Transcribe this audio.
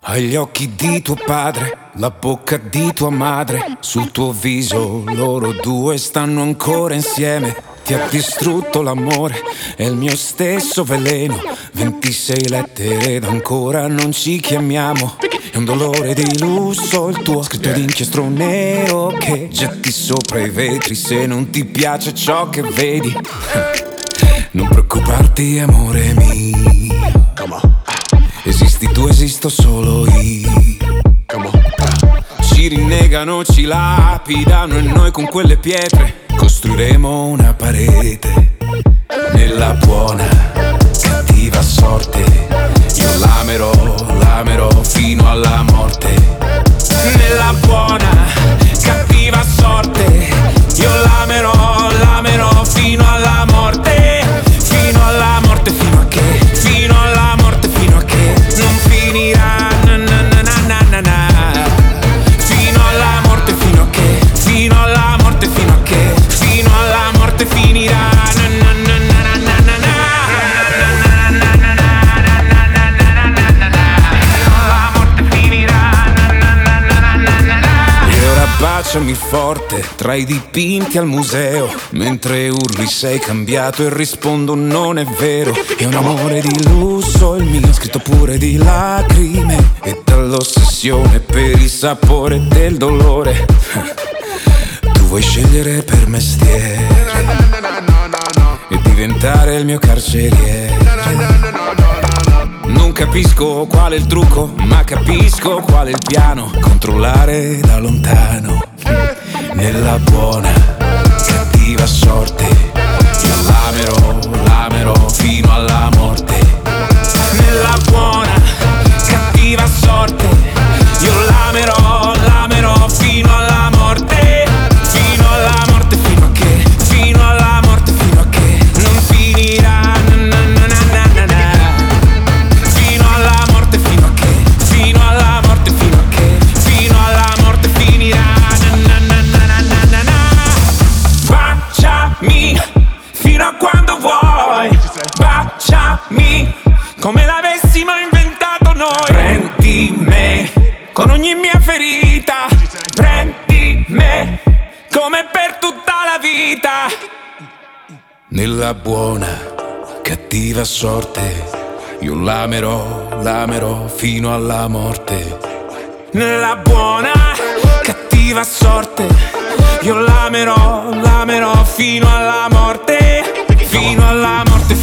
Hai gli occhi di tuo padre, la bocca di tua madre, sul tuo viso loro due stanno ancora insieme. Ti ha distrutto l'amore, è il mio stesso veleno. 26 lettere ed ancora non ci chiamiamo. È un dolore di lusso il tuo, scritto d'inchiostro nero che getti sopra i vetri se non ti piace ciò che vedi. Non preoccuparti amore mio, esisti tu, esisto solo io. Ci rinnegano, ci lapidano e noi con quelle pietre costruiremo una parete. Nella buona, cattiva sorte io l'amerò fino alla morte. Nella buona, cattiva sorte io l'amerò fino alla morte. Fino alla morte, fino a che? Fino alla morte, fino a che non finirà, na na na na na na. Fino alla morte, fino a che? Fino alla morte, fino a che? Fino alla morte finirà, na na na na na na na. La morte finirà, na na na na na na. E ora baciami forte tra i dipinti al museo, mentre urli sei cambiato e rispondo non è vero. È un amore di lusso il mio, scritto pure di lacrime e dall'ossessione per il sapore del dolore. Tu vuoi scegliere per mestiere e diventare il mio carceriere. Non capisco qual è il trucco, ma capisco qual è il piano: controllare da lontano. Nella buona, cattiva sorte io l'amerò fino alla morte. Nella buona, cattiva sorte io l'amerò fino alla morte. Fino alla morte, fino a che? Fino alla morte, fino a che non finirà, na na na na na na. Fino alla morte, fino a che? Fino alla morte, fino a che? Fino alla morte finirà, na na na na na na na. Baciami fino a quando vuoi, baciami come l'avessimo inventato noi. Prendi me con ogni mia ferita, prendi me come per tutta la vita. Nella buona, cattiva sorte io l'amerò fino alla morte. Nella buona, cattiva sorte io l'amerò fino alla morte. Fino alla morte,